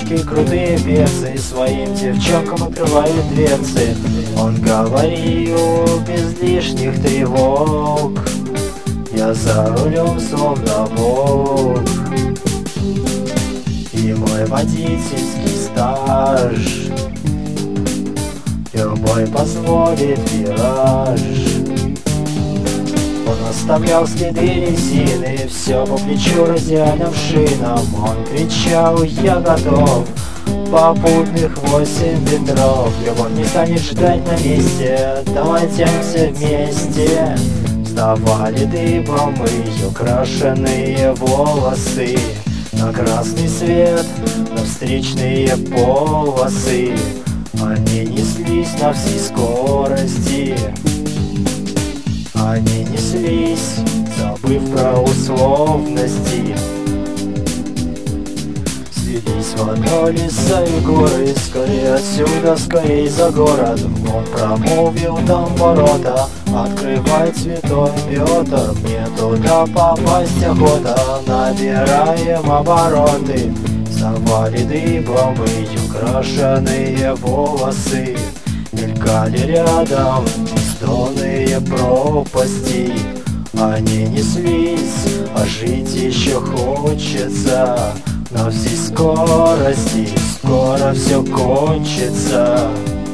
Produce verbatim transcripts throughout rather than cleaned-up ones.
девочки, крутые перцы, своим девчонкам открывают дверцы. Он говорил без лишних тревог: я за рулем словно бог. И мой водительский стаж любой позволит вираж. Он оставлял следы резины, все по плечу разъяренным шинам. Он кричал: я готов, попутных восемь ветров. Любовь не станет ждать на месте, давай тянемся вместе. Вставали дыбом ее крашеные волосы на красный свет, на встречные полосы. Они неслись на всей скорости, они неслись, забыв про условности. Слились в одно леса и горы, скорее отсюда, скорее за город. Он промолвил там ворота: открывай, святой Петр, мне туда попасть охота. Набираем обороты, вставали дыбом ее крашеные волосы. Мелькали рядом бездонные пропасти. Они неслись, а жить еще хочется. На всей скорости скоро все кончится.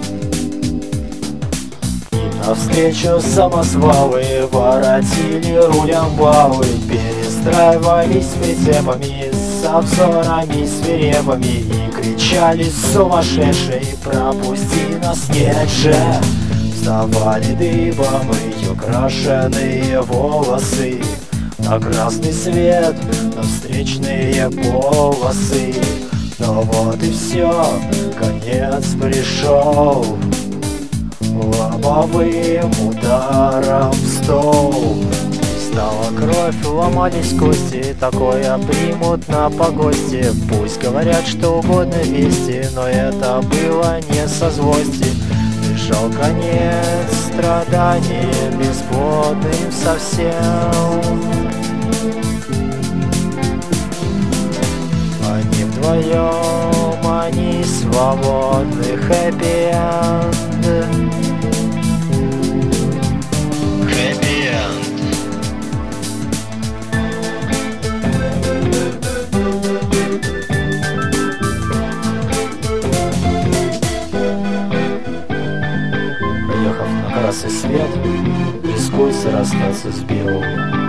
И навстречу самосвалы воротили рулем баллы, перестраивались прицепами с обзорами свирепыми и кричали: сумасшедший, пропусти нас, нет же. Вставали дыбом ее крашеные волосы на красный свет, на встречные полосы. Но вот и все, конец пришел лобовым ударом в стол. Стала кровь, ломались кости, такое примут на погости. Пусть говорят что угодно вести, но это было не со злости. Пришел конец страданиям бесплодным совсем. Они вдвоем, они свободны, хэппи-энд. Хэппи-энд. Проехав на красный свет, рискуя расстаться с белым.